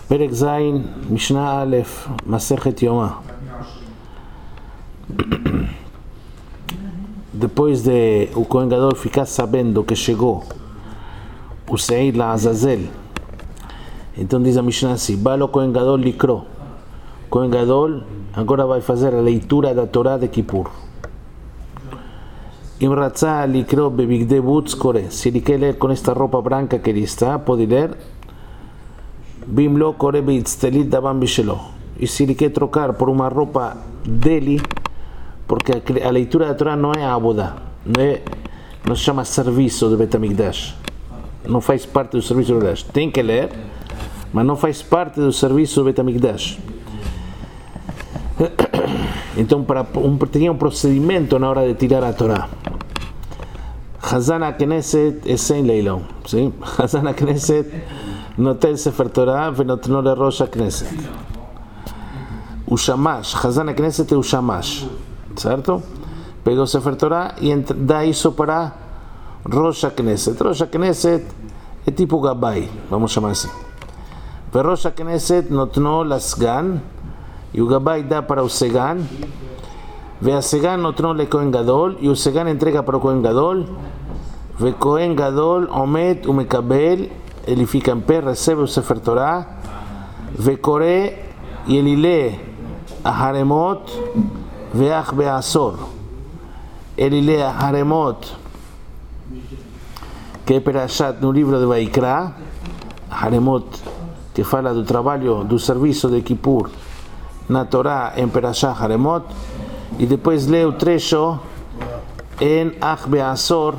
Perek Zayin, Mishnah Aleph, Masechet Yomá. Depois de o Kohen Gadol ficar sabendo que chegou o Seir la Azazel, então diz a Mishnah assim: Balo Kohen Gadol likro. Kohen Gadol agora vai fazer a leitura da Torá de Kippur. Im ratzah likro bebigdei butz kore. Se ele quer ler com esta roupa branca que ele está, pode ler. Bim lo kore beitztelit davam bishelo. E se ele quer trocar por uma roupa dele, porque a leitura da Torá não é avodah, não se chama serviço do Bet HaMikdash, não faz parte do serviço do Bet HaMikdash. Tem que ler, mas não faz parte do serviço do Bet HaMikdash. Então tinha um procedimento na hora de tirar a Torá. Hazan HaKnesset é sem leilão, sim? Hazan HaKnesset notel Sefer Torah venotno le Rosh HaKnesset. O Shamash, Hazan HaKnesset é o Shamash, certo? Pegou o Sefer Torah e dá isso para Rosh HaKnesset. Rosh HaKnesset é tipo Gabay, vamos chamar assim. Rosh HaKnesset notno lasgan, e o Gabay dá para o Segan, ve Segan notno le Kohen Gadol, e o Segan entrega para o Kohen Gadol, ve Kohen Gadol omet umekabel, ele fica em pé, recebe o Sefer Torah, ve Kore, e ele lê a Haremot, ve Ach Be'asor, ele lê a Haremot, que é Perashat no livro de Vaikra, Haremot, que fala do trabalho, do serviço de Kippur, na Torá em Perashat Haremot, e depois lê o trecho em Ach Be'asor,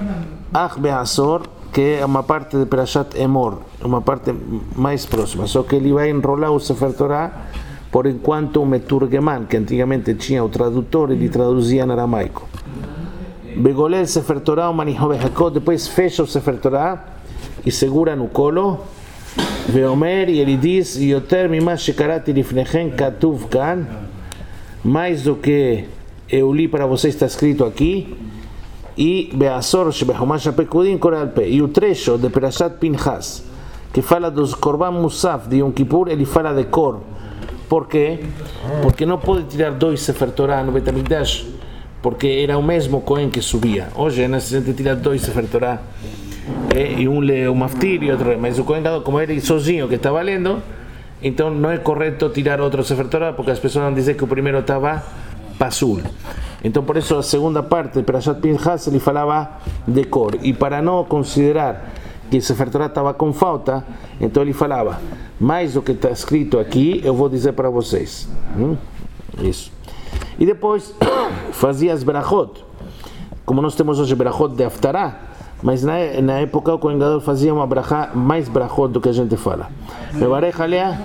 que é uma parte de Perashat Emor, uma parte mais próxima, só que ele vai enrolar o Sefer Torah por enquanto o Meturgeman, que antigamente tinha o tradutor, ele traduzia em aramaico. Begolel Sefer Torah, o Maniho Behakot, depois fecha o Sefer Torah e segura no colo, Veomer, e ele diz: Yoter mimah shekarati lifnechem katuv kan, mais do que eu li para você está escrito aqui, e Be'asor shebechumash hapekudim kore al pé. E o trecho de Perashat Pinchas, que fala dos Korban Musaf de Yom Kippur, ele fala de Kor. Por quê? Porque não pode tirar dois Sefer Torah no Bet HaMikdash, porque era o mesmo Kohen que subia. Hoje é necessário tirar dois Sefer Torah, e um lê o Maftir e outro, mas o Kohen Gadol, como ele sozinho que estava lendo, então não é correto tirar outro Sefer Torah, porque as pessoas vão dizer que o primeiro estava pasul. Então por isso a segunda parte de Perashat Pinchas ele falava de Kor, e para não considerar que o Sefer Torah estava com falta, então ele falava: mais do que está escrito aqui eu vou dizer para vocês. Isso. E depois fazia as berachot, como nós temos hoje berachot de Haftarah, mas na época o Kohen Gadol fazia uma brachá, mais berachot do que a gente fala. Mevarech alea,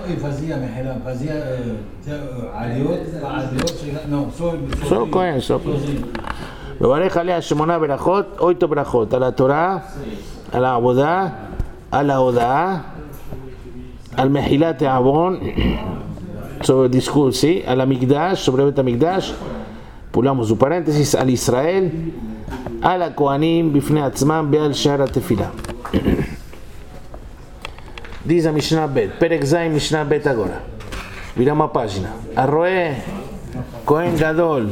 só Kohen, só Mevarech alea shemona berachot, 8 berachot, a Torah, a la Avodah, a la Odah, al Mehilat Avon, sobre o discurso, ¿sí? Al Mikdash, sobre o Bet HaMikdash, pulamos o parênteses, al Israel, al Kohanim, bifnei atzmam, be'al shar HaTefilah. Diz a Mishnah Bet, Perek Zayin, Mishnah Bet agora. Viramos a página. Arroé Kohen Gadol,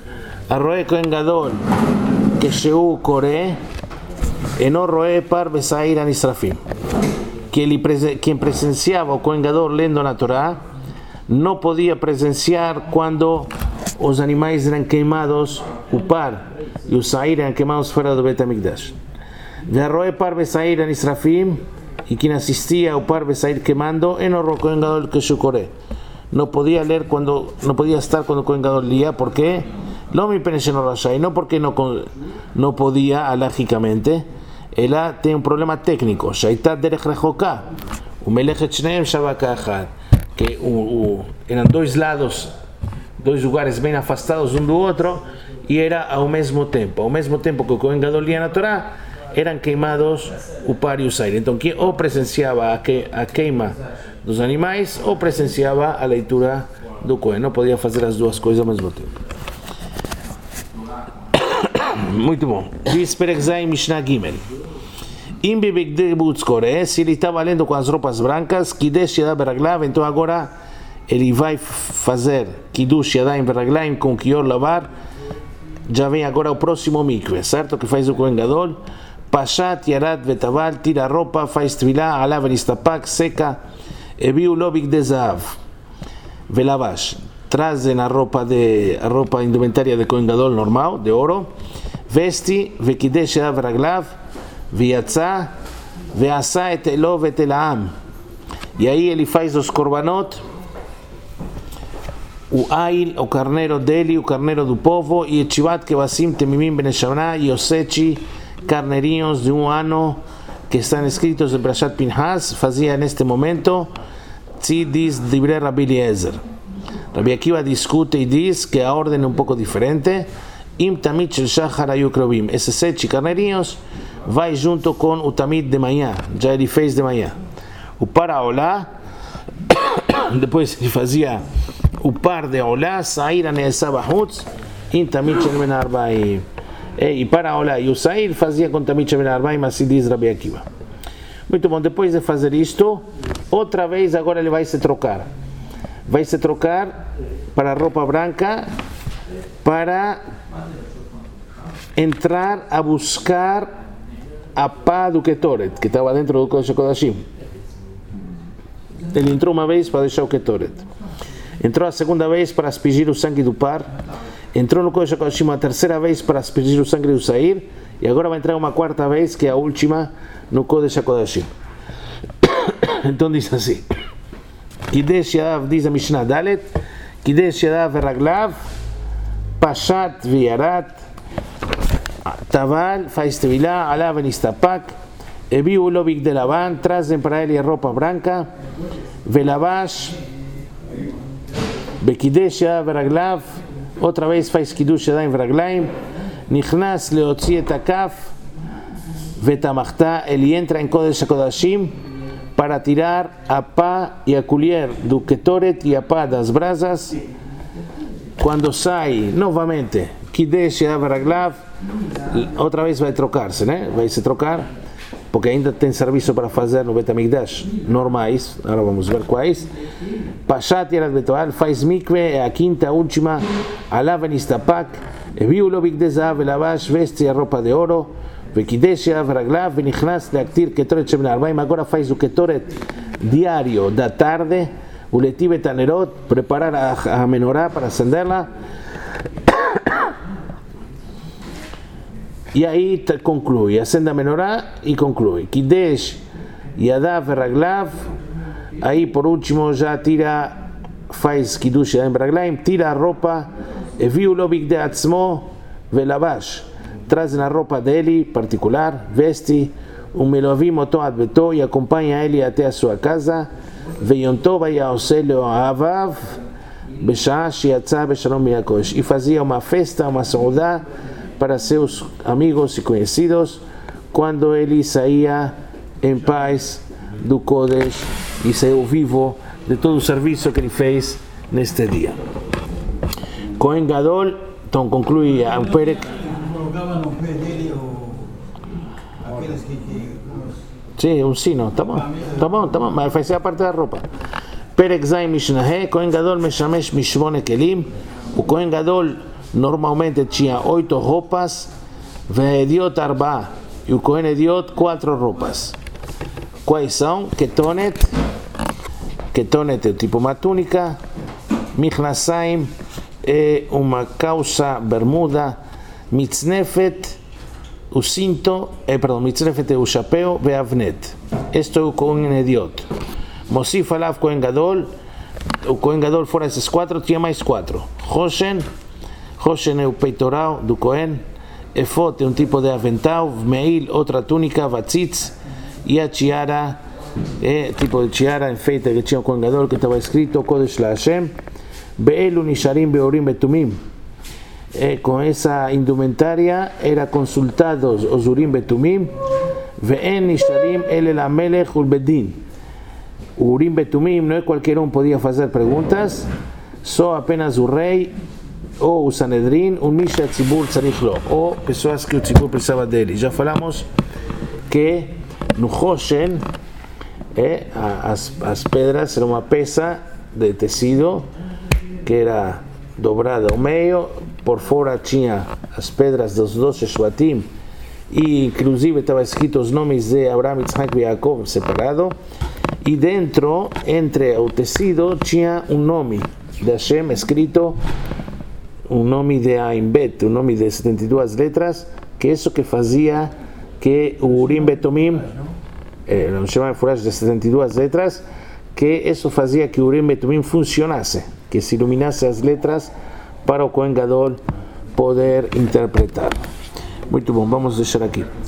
que Sheu Kore, eno roé par besair anisrafim. Quien presenciava o Kohen Gadol lendo na Torá não podia presenciar quando os animais eram queimados, o par e o sair eram queimados fora do Bet HaMikdash. Verroé par besair anisrafim, e quem assistia ao par besair queimando, eno ro Kohen Gadol que Sheu Kore. Não podia ler quando, não podia estar quando o Kohen Gadol lia, porque não me pensa no Rashai, não porque não podia alagicamente. Ela tem um problema técnico. Shaitat derech rechoká, o melechet shneim shavaka achad, que eram dois lados, dois lugares bem afastados um do outro, e era ao mesmo tempo que o Kohen Gadol lia na Torá, eram queimados o par e o sair. Então quem ou presenciava a queima dos animais ou presenciava a leitura do Kohen, não podia fazer as duas coisas ao mesmo tempo. Muito bom. Diz Perek Zayin Mishnah Gimel. Imbibik de Butzcore, se ele está valendo com as roupas brancas, Kiddush Yadayim Beraglav, então agora ele vai fazer Kiddush Yadayim Beraglaim com Kior lavar. Já vem agora o próximo mikve, certo? Que faz o Kohen Gadol. Pashat, Yarat, Vetaval, tira a roupa, faz tvilá, alava nistapak, seca, eviu lobik de zahav, velavash. Trazem a roupa indumentária de Kohen Gadol normal, de ouro, veste, vekidesh yadav raglav, ויצא ועשה את אלו ואת אל העם. E aí ele faz os korbanot, o ail, o carneiro dele, o carneiro do povo, e etchivat kevasim temimim beneshana, e os 7 carneirinhos de 1 ano que estão escritos em Parashat Pinhas, fazia neste momento, diz Divrei Rabbi Eliezer. Rabbi Akiva discute e diz que a ordem é um pouco diferente. Im tamid shel shachar hayu krobim. Esses 7 carneirinhos vai junto com o tamid de manhã, já ele fez de manhã. O para olá, depois ele fazia o par de olá, sair a neesabahutz, im tamid shel ben arbaim. E para olá, e o sair fazia com tamid shel ben arbaim, assim diz Rabbi Akiva. Muito bom, depois de fazer isto, outra vez agora ele vai se trocar. Vai se trocar para a roupa branca, para entrar a buscar a pá do Ketoret, que estava dentro do Kodesh HaKodashim. Ele entrou uma vez para deixar o Ketoret. Entrou a segunda vez para aspergir o sangue do par. Entrou no Kodesh HaKodashim a terceira vez para aspergir o sangue do Sair. E agora vai entrar uma quarta vez, que é a última, no Kodesh HaKodashim. Então diz assim: Kidesh Yadav, diz a Mishnah Dalet, Kidesh Yadav Veraglav, Pashat Viarat, Taval, faz tevilá, alava nistapak, eviu o lobik de Lavan, trazem para ele a roupa branca, velavash, bekidesh yadav veraglav, outra vez faz kiddush yadayim veraglaim, nichnas leotzi et akaf, vetamachta, ele entra em Kodesh HaKodashim para tirar a pá e a colher do Ketoret e a pá das brasas. Quando sai novamente Kidesh Yadav Veraglav, outra vez vai trocar-se, né? Vai se trocar, porque ainda tem serviço para fazer no Bet HaMikdash normais, agora vamos ver quais. Pashat Yarat Betoal, faz mikve, é a quinta, última, alava nistapak, eviu lobik de zahav velavash, veste a roupa de ouro, vekidesh Yadav Veraglav, venichnas leaktir Ketoret Shemin Arbaim, agora faz o Ketoret diário da tarde, o letiv et anerot, preparar a menorá para acendê-la. E aí conclui, acende a menorá e conclui. Kidesh Yadav Veraglav, aí por último já tira, faz Kiddush Yadayim Veraglaim, tira a roupa, eviu lobik de atzmo velavash, traz a roupa dele particular, veste, melovim oto ad beto, e acompanha ele até a sua casa, veionto vayahoseh leohavav, בשעה שיצא בשלום מן הקודש, e fazia uma festa, uma saudade para seus amigos e conhecidos quando ele saía em paz do Kodesh e saiu vivo de todo o serviço que ele fez neste dia. Kohen Gadol, então conclui o Perek. Sim, um sino, tá bom, mas faz a parte da roupa. Perek Zayin Mishnah, Kohen Gadol meshamesh mishmone kelim. O Kohen Gadol normalmente tinha 8 roupas, ve'ediot arba, e o Kohen Ediot 4 roupas. Quais são? Ketonet é o tipo uma túnica, Michnasayim é uma calça bermuda, Mitznefet, o cinto, Mitznefet é o chapéu, ve'avnet. Este é o Kohen Ediot. Mosif alav Kohen Gadol, o Kohen Gadol fora esses 4, tinha mais 4. Hoshen é o peitoral do Kohen, Efot é um tipo de avental, Meil, outra túnica, Vatzitz, e a tiara é tipo de tiara feita que tinha o Kohen Gadol, que estava escrito Kodesh LaHashem, Be'elu nisharim beorim betumim. Com essa indumentária era consultados os urim betumim, ve'en nisharim ele lamelech ulbedin. O urim betumim não é qualquer podia fazer perguntas, só apenas o rei ou o Sanedrin, o Misha Tzibur Tzarich Lo, ou pessoas que o Tzibur precisava dele. Já falamos que no Hoshen, as pedras eram uma peça de tecido que era dobrada ao meio, por fora tinha as pedras dos 12 Shvatim, e inclusive estava escrito os nomes de Abraham, Yitzhak e Yaakov separado, e dentro, entre o tecido, tinha um nome de Hashem escrito, um nome de Ain Bet, um nome de 72 letras, que isso que fazia que o Urim Betomim, não chama de 72 letras, que isso fazia que o Urim Betomim funcionasse, que se iluminasse as letras para o Kohen Gadol poder interpretar. Muito bom, vamos deixar aqui.